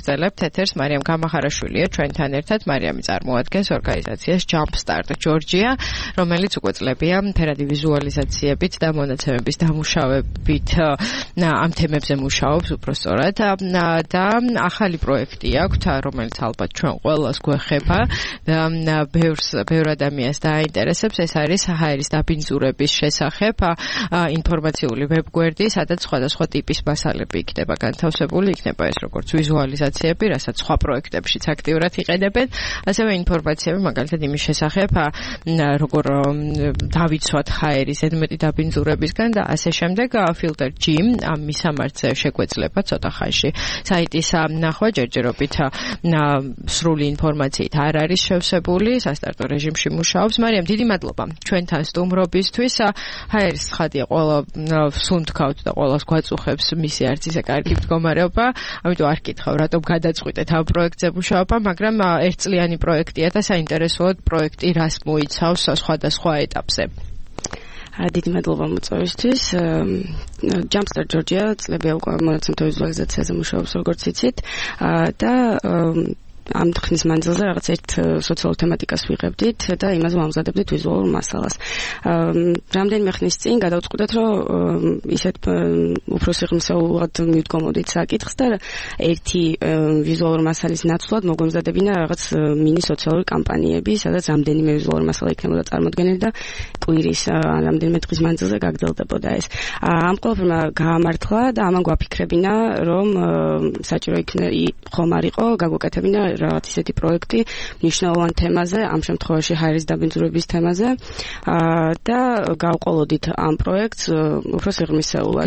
ვაგრძელებთ ეთერს. მარიამ გამახარაშვილია ჩვენთან ერთად. მარიამი წარმოადგენს ორგანიზაციას Jumpstart Georgia, რომელიც უკვე წლებია მთერადი ვიზუალიზაციებით და მონაცემების დამუშავებით ამ თემებზე მუშაობს უпростоრად და ახალი პროექტი აქვს, რომელიც ალბათ ჩვენ ყველას გვეხება და ბევრ ადამიანს დააინტერესებს. ეს არის საჰაერის დაბინძურების შესახებ ინფორმაციული ვებგვერდი, სადაც სხვადასხვა ტიპის მასალები იქნება განთავსებული, იქნება ეს როგორც ვიზუალიზაციები, რასაც სხვა პროექტებშიც აქტიურად იყენებენ, ასევე ინფორმაციები მაგალითად იმის შესახებ, როგორ დავიცვათ ჰაერის ზედმეტი დაბინძურებისგან და ასე შემდეგ. Filter Gym ამ მისამართზე შეგვეძლება ცოტა ხანში საიტის ნახვა, ჯერჯერობით სრული ინფორმაციით არ არის შევსებული, სასტარტო რეჟიმში მუშაობს. მარიამ, დიდი მადლობა ჩვენთან სტუმრობისთვის. ჰაერის ცხადია, ყველა სუნთქავთ და ყველას გვაწუხებს მისი არც ისე კარგი მდგომარეობა, ამიტომ არ გითხავ რატომ გადაწყვიტეთ ამ პროექტზე მუშაობა, მაგრამ ერთწლიანი პროექტია და საინტერესოა პროექტი რას მოიცავს სხვადასხვა ეტაპზე. დიდი მადლობა მოწვევისთვის. Jumpstart Georgia წლებია უკვე მონაცემთა ვიზუალიზაციაზე მუშაობს, როგორც იცით, და ამ ხნის მანძილზე რაღაც ერთ სოციალურ თემატიკას ვიღებდით და იმაზე ვამზადებდით ვიზუალურ მასალას. რამდენიმე ხნის წინ გადავწყვიტეთ, რომ ისეთ უფრო სიღრმისეულად მივდგომოდით საკითხს და ერთი ვიზუალური მასალის ნაცვლად მოგვემზადებინა რაღაც მინი სოციალური კამპანიები, სადაც რამდენიმე ვიზუალური მასალა იქნებოდა წარმოდგენილი და კვირის რამდენიმე დღის მანძილზე გაგრძელდებოდა ეს. ამ ყველაფერმა გაამართლა და ამან გვაფიქრებინა, რომ საჭირო ხომ არ იყო გაგვეკეთებინა რაღაც ისეთი პროექტი მნიშვნელოვან თემაზე, ამ შემთხვევაში ჰაერის დაბინძურების თემაზე და გავყოლოდით ამ პროექტს უფრო სიღრმისეულად.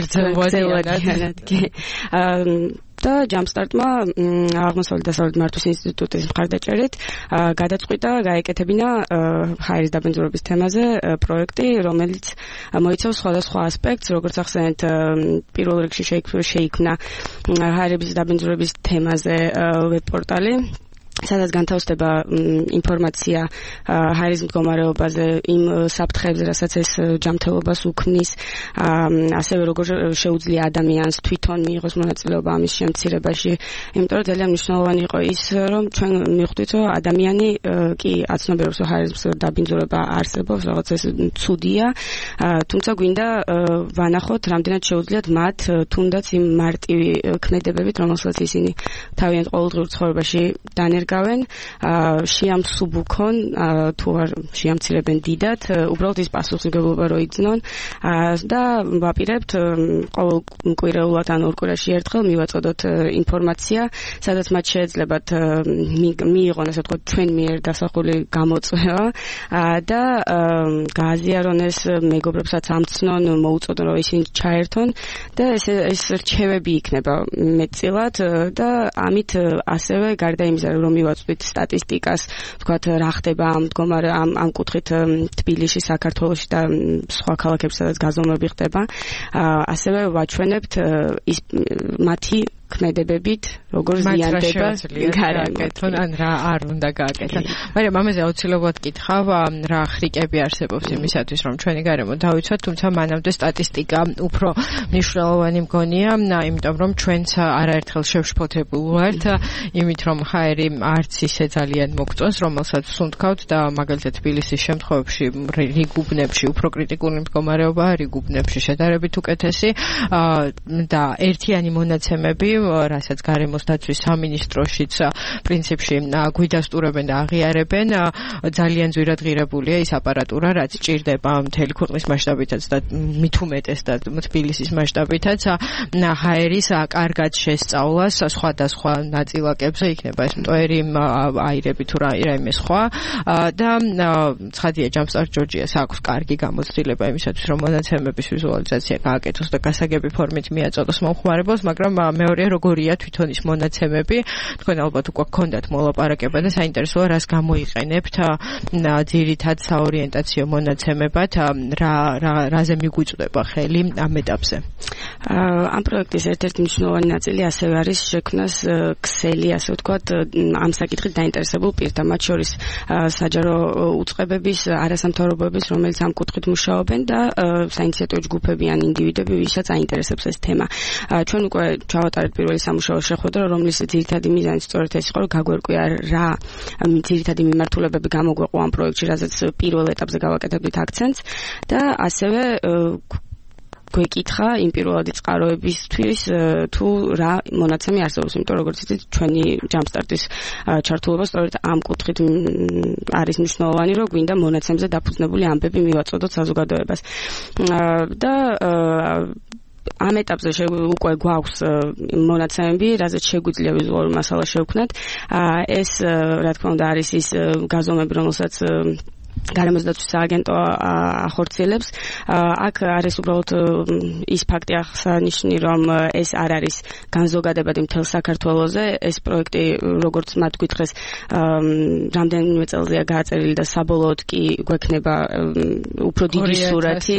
და Jumpstart-მა აღმოსავლეთ დასავლეთ მართვის ინსტიტუტის მხარდაჭერით გადაწყვიტა გაეკეთებინა ჰაერის დაბინძურების თემაზე პროექტი, რომელიც მოიცავს სხვადასხვა ასპექტს, როგორც ახსენეთ, პირველ რიგში შეიქმნა ჰაერების დაბინძურების თემაზე ვებ-პორტალი, სადაც განთავსდება ინფორმაცია ჰაერის მდგომარეობაზე, იმ საფრთხეებზე, რასაც ეს ჯანმრთელობას უქმნის, ასევე როგორ შეუძლია ადამიანს თვითონ მიიღოს მონაწილეობა ამის შემცირებაში. იმიტომ რომ ძალიან მნიშვნელოვანი იყო ის, რომ ჩვენ მივხვდით, რომ ადამიანი კი აცნობიერებს, რომ ჰაერის დაბინძურება არსებობს, რაღაც ეს ცუდია, თუმცა გვინდა ვანახოთ, რამდენად შეუძლიათ მათ თუნდაც იმ მარტივი ქმედებებით, რომელსაც ისინი თავიანთ ყოველდღიურ ცხოვრებაში განერგავენ, შეამსუბუქონ, თუ არ შეამცირებენ დიდად, უბრალოდ ის პასუხისმგებლობა რო იგრძნონ და ვაპირებთ ყოველ კვირეულად ან ორ კვირაში ერთხელ მივაწოდოთ ინფორმაცია, სადაც მათ შეეძლებათ მიიღონ, ასე ვთქვათ, ჩვენ მიერ დასახული გამოწვევა და გააზიარონ ეს მეგობრებსაც ამცნონ, მოუწოდონ, რომ ისინი ჩაერთონ და ეს რჩევები იქნება მეტწილად და ამით ასევე გარდა იმისა, რომ მივაწვდით სტატისტიკას, ვთქვათ, რა ხდება ამ კუთხით თბილისში, საქართველოში და სხვა ქალაქებში, სადაც გაზომვები ხდება, ასევე ვაჩვენებთ ის მათი ქმედებებით, როგორ ზიანდება გარემო, ან რა არ უნდა გააკეთონ. მაგრამ ამაზე აუცილებლად გითხავ, რა ხრიკები არსებობს იმისათვის, რომ ჩვენი გარემო დავიცვათ, თუმცა მანამდე სტატისტიკა უფრო მნიშვნელოვანი მგონია, იმიტომ რომ ჩვენც არაერთხელ შევშფოთებულ ვართ იმით, რომ ჰაერი არც ისე ძალიან მოგწონს, რომელსაც ვსუნთქავთ და მაგალითად თბილისის შემთხვევებში რიგ უბნებში უფრო კრიტიკული მდგომარეობაა, რიგ უბნებში შედარებით უკეთესი და ერთიანი მონაცემები, რასაც გარემოს დაცვის სამინისტროშიც პრინციპში გვიდასტურებენ და აღიარებენ, ძალიან ძვირად ღირებულია ის აპარატურა, რაც ჭირდება მთელი ქვეყნის მასშტაბითაც და მით უმეტეს და თბილისის მასშტაბითაც ჰაერის კარგად შესწავლას სხვადასხვა ნაწილაკებზე, იქნება ეს მტვერი აირები თუ რაიმე სხვა და ცხადია Jumpstart Georgia-ს აქვს კარგი გამოცდილება იმისათვის, რომ მონაცემების ვიზუალიზაცია გააკეთოს და გასაგები ფორმით მიაწოდოს მომხმარებელს, მაგრამ მეორე როგორია თვითონ ის მონაცემები, თქვენ ალბათ უკვე გქონდათ მოლაპარაკება და საინტერესოა რას გამოიყენებთ ძირითად საორიენტაციო მონაცემებად, რაზე მიგვიწვდება ხელი ამ ეტაპზე. ამ პროექტის ერთ-ერთი მნიშვნელოვანი ნაწილი ასევე არის შექმნას ქსელი, ასე ვთქვათ, ამ საკითხით დაინტერესებულ პირთა, მათ შორის საჯარო უწყებების, არასამთავრობოების, რომელიც ამ კუთხით მუშაობენ და საინიციატივო ჯგუფები ან ინდივიდები, ვისაც აინტერესებს ეს თემა. ჩვენ უკვე ჩავატარეთ პირველი სამუშაო შეხვედრა, რომლის ძირითადი მიზანი სწორედ ეს იყო, რომ გაგვერკვია რა ძირითადი მიმართულებები გამოგვეყო ამ პროექტში, რაზეც პირველ ეტაპზე გავაკეთებდით აქცენტს და ასევე გვეკითხა იმ პირველადი წყაროებისთვის თუ რა მონაცემი არსებობს, იმიტომ როგორც იცით, ჩვენი ჯამსტარტის ჩართულობა სწორედ ამ კუთხით არის მნიშვნელოვანი, რომ გვინდა მონაცემზე დაფუძნებული ამბები მივაწოდოთ საზოგადოებას. და ამ ეტაპზე უკვე გვაქვს მონაცემები, რაზეც შეგვიძლია ვიზუალური მასალა შევქმნათ. ეს რა თქმა უნდა არის ის გაზომები, რომელსაც გარემოს დაცვის სააგენტო ახორციელებს. აქ არის უბრალოდ ის ფაქტი აღსანიშნი, რომ ეს არ არის განზოგადებადი მთელ საქართველოზე. ეს პროექტი, როგორც მათ გითხრეს, რამდენიმე წელზეა გააწერილი და საბოლოოდ კი გვექნება უფრო დიდი სურათი.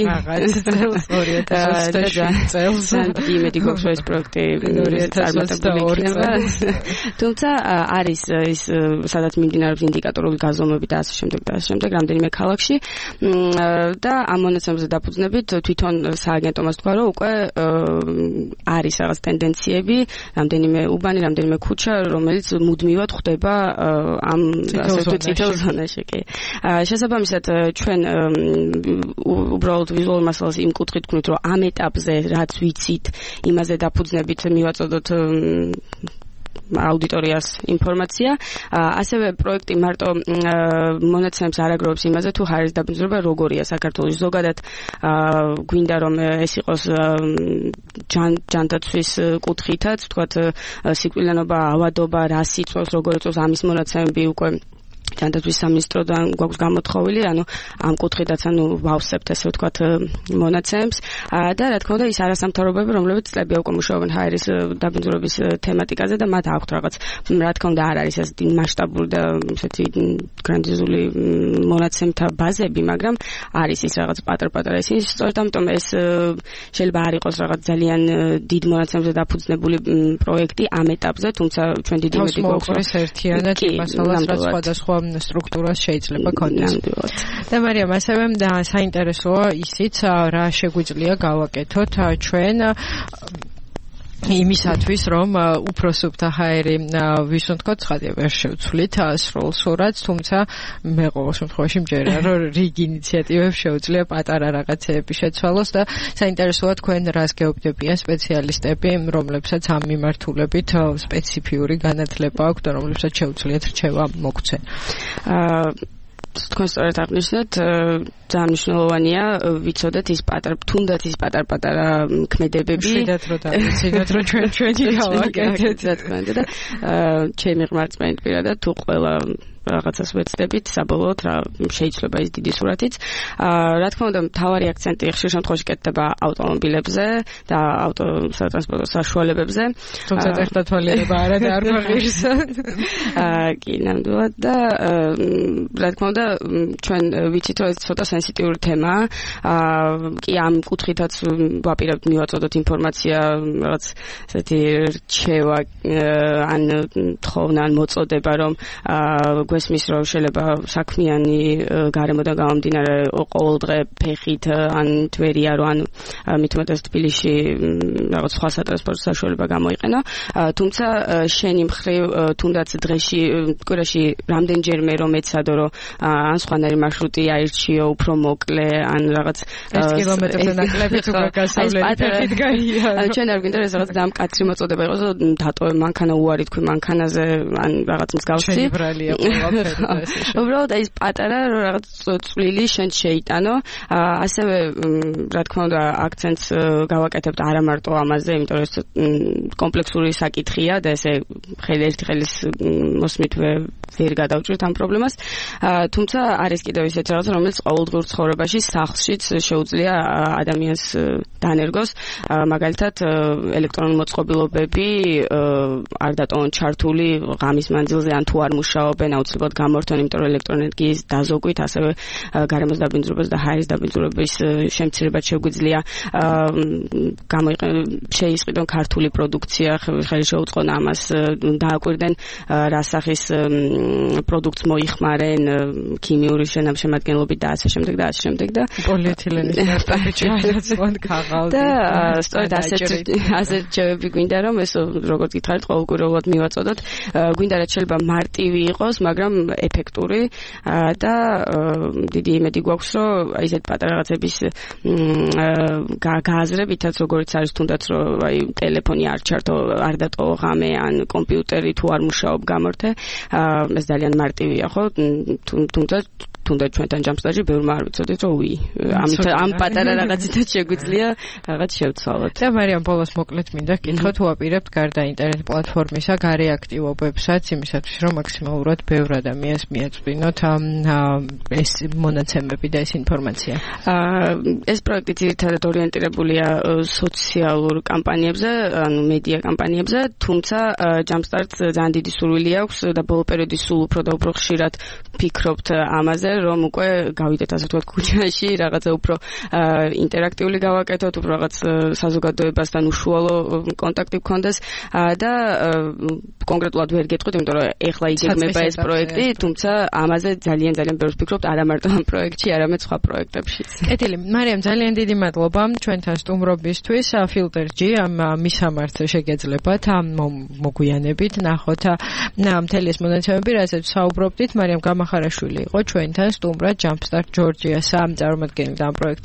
2007 წელს. იმედი გვაქვს, რომ ეს პროექტი წარმატებული იქნება. თუმცა არის ის, სადაც მიმდინარეობს ინდიკატორული გაზომები და ასე შემდეგ და ასე შემდეგ. რამდენიმე ქალაქში და ამ მონაცემებზე დაფუძნებით თვითონ სააგენტომას თქვა, რომ უკვე არის რაღაც ტენდენციები, რამდენიმე უბანი, რამდენიმე ქუჩა, რომელიც მუდმივად ხვდება ამ ასე ვთქვით წითელ ზონაში. შესაბამისად, ჩვენ უბრალოდ ვიზუალურ მასალას იმ კუთხით ვქნით, რომ ამ ეტაპზე რაც ვიცით, იმაზე დაფუძნებით მივაწოდოთ აუდიტორიას ინფორმაცია. ასევე პროექტი მარტო მონაცემებს არ აგროვებს იმაზე, თუ ჰაერის დაბინძურება როგორია საქართველოში. ზოგადად გვინდა რომ ეს იყოს ჯანდაცვის კუთხითაც, ვთქვათ, სიკვდილიანობა, ავადობა, რა სიწვევს, როგორ იწვევს, ამის მონაცემები უკვე ჯანდაცვის სამინისტროდან გვაქვს გამოთხოვილი, ანუ ამ კუთხითაც ვავსებთ ესე ვთქვათ მონაცემებს და რა თქმა უნდა ის არასამთავრობოები, რომლებიც წლებია უკვე მუშაობენ ჰაერის დაბინძურების თემატიკაზე და მათ აქვთ რაღაც, რა თქმა უნდა არ არის ასეთი მასშტაბური და ესეთი გრანდიოზული მონაცემთა ბაზები, მაგრამ არის ის რაღაც პატარ-პატარა ისინი. სწორედ ამიტომ ეს შეიძლება არ იყოს რაღაც ძალიან დიდ მონაცემებზე დაფუძნებული პროექტი ამ ეტაპზე, თუმცა ჩვენ დიდი იმედი გვაქვს, რომ ერთიანად მასალას რაც სხვადასხვა სტრუქტურას შეიძლება ქონდეს. და მარიამ, ასევე საინტერესოა ისიც, რა შეგვიძლია გავაკეთოთ ჩვენ იმისათვის, რომ უფრო სუფთა ჰაერი ვისუნთქოთ, ცხადია ვერ შევცვლით სრულ სურათს, თუმცა მე ყოველ შემთხვევაში მჯერა, რომ რიგ ინიციატივებს შეუძლია პატარა რაღაცეები შეცვალოს და საინტერესოა თქვენ რას გეუბნებიან სპეციალისტები, რომლებსაც ამ მიმართულებით სპეციფიური განათლება აქვთ და რომლებსაც შეუძლიათ რჩევა მოგცენ. თქვენ სწორედ აღნიშნეთ, ძალიან მნიშვნელოვანია ვიცოდეთ ის თუნდაც ის პატარ-პატარა ქმედებები. შვიდათ რომ დავიცინოთ, რომ ჩვენი გავაკეთეთ, რა თქმა უნდა და ჩემი ღმერთმენით პირადად თუ ყველა რაღაცას ვეცდებით, საბოლოოდ რა შეიძლება ის დიდი სურათიც. რა თქმა უნდა, მთავარი აქცენტი ხშირ შემთხვევაში კეთდება ავტომობილებზე და ავტოსატრანსპორტო საშუალებებზე. თუმცა ტექნათვალიერება არა და არ მაღირს. კი, ნამდვილად და რა თქმა უნდა, ჩვენ ვიცით, რომ ეს ცოტა სენსიტიური თემაა. კი, ამ კუთხითაც ვაპირებთ მივაწოდოთ ინფორმაცია, რაღაც ესეთი რჩევა ან თხოვნა ან მოწოდება, რომ გვესმის, რომ შეიძლება საქმიანი გარემოდან გამომდინარე ყოველდღე ფეხით ან თვერია, რომ ან მithumetas თბილისში რაღაც სხვა სატრანსპორტო საშუალება გამოიყენო. თუმცა შენი მხრივ თუნდაც დღეში, კვირაში რამდენჯერმე რომ ეცადო, რომ ან სხვანაირი მარშრუტი აირჩიო, უფრო მოკლე, ან რაღაც 1 კილომეტრზე ნაკლებით უკვე გასავლელი ფეხით გაიარო. ჩვენ არ გვინდა ეს რაღაც დამკაცრი მოწოდება იყოს, რომ დატოვე მანქანა უარი თქვი მანქანაზე, ან რაღაც მსგავსი. უბრალოდ ეს პატარა რაღაც წვლილი შენ შეიტანო. ასევე რა თქმა უნდა აქცენტს გავაკეთებთ არა მარტო ამაზე, იმიტომ რომ ეს კომპლექსური საკითხია და ესე ერთი ხელის მოსმით ვერ გადავჭრით ამ პრობლემას. თუმცა არის კიდევ ისეთი რაღაც, რომელიც ყოველდღიურ ცხოვრებაში სახლშიც შეუძლია ადამიანს დანერგოს. მაგალითად ელექტრონული მოწყობილობები არ დატოვონ ჩართული ღამის მანძილზე ან თუ არ მუშაობენ, აუცილებლად აუცილებლად გამორთონ, იმიტომ რომ ელექტროენერგიის დაზოგვით, ასევე გარემოს დაბინძურებას და ჰაერის დაბინძურების შემცირებაც შეგვიძლია შეისყიდონ ქართული პროდუქცია, ხელი შეუწყონ ამას, დააკვირდნენ რა სახის პროდუქტს მოიხმარენ ქიმიური შემადგენლობით და ასე შემდეგ და პოლიეთილენის ნახტები ჩააცვლონ ქაღალდი და სწორედ ასეთ რჩევები გვინდა რომ ეს როგორც გითხარით ყოველკვირეულად მივაწოდოთ გვინდა რაც შეიძლება მარტივი იყოს მაგრამ ეფექტური და დიდი იმედი გვაქვს რომ აი ესეთ პატარა რაღაცების გააზრებითაც როგორც არის თუნდაც რომ აი ტელეფონი არ ჩართო არ დატოვო ღამე ან კომპიუტერი თუ არ მუშაობ გამორთე ეს ძალიან მარტივია ხო თუნდაც ჩვენთან ჯამსტარში ბევრმა არ ვიცოდით რომ ამ პატარა რაღაცითაც შეგვიძლია რაღაც შევცვალოთ და მარიამ ბოლოს მოკლედ მინდა გითხრათ თუ აპირებთ გარდა ინტერნეტ პლატფორმისა გარე აქტივობებსაც იმისათვის რომ მაქსიმალურად ბევრ ადამიანს მიაწვდინოთ ეს მონაცემები და ეს ინფორმაცია ეს პროექტი ძირითადად ორიენტირებულია სოციალურ კამპანიებზე ანუ მედია კამპანიებზე თუმცა ჯამსტარტს ძალიან დიდი სურვილი აქვს და ბოლო პერიოდის სულ უფრო და უფრო ხშირად ფიქრობთ ამაზე რომ უკვე გავიდეთ ასე ვთქვათ ქუჩაში რაღაცა უფრო ინტერაქტიული გავაკეთოთ უფრო რაღაც საზოგადოებასთან უშუალო კონტაქტი გქონდეს და კონკრეტულად ვერ გეტყვით იმიტომ რომ ეხლა იგეგმება ეს პროექტი თუმცა ამაზე ძალიან ბევრს ფიქრობთ არა მარტო ამ პროექტში არამედ სხვა პროექტებშიც კეთილი მარიამ ძალიან დიდი მადლობა ჩვენთან სტუმრობისთვის ფილტერ-G ამ მისამართზე შეგეძლებათ ამ მოგვიანებით ნახოთ მთელი ეს მონაცემები რასაც საუბრობდით მარიამ გამახარაშვილი იყო ჩვენთან სტუმრად ჯამპსტარტ ჯორჯიას ამ წარმომადგენელი და ამ პროექტის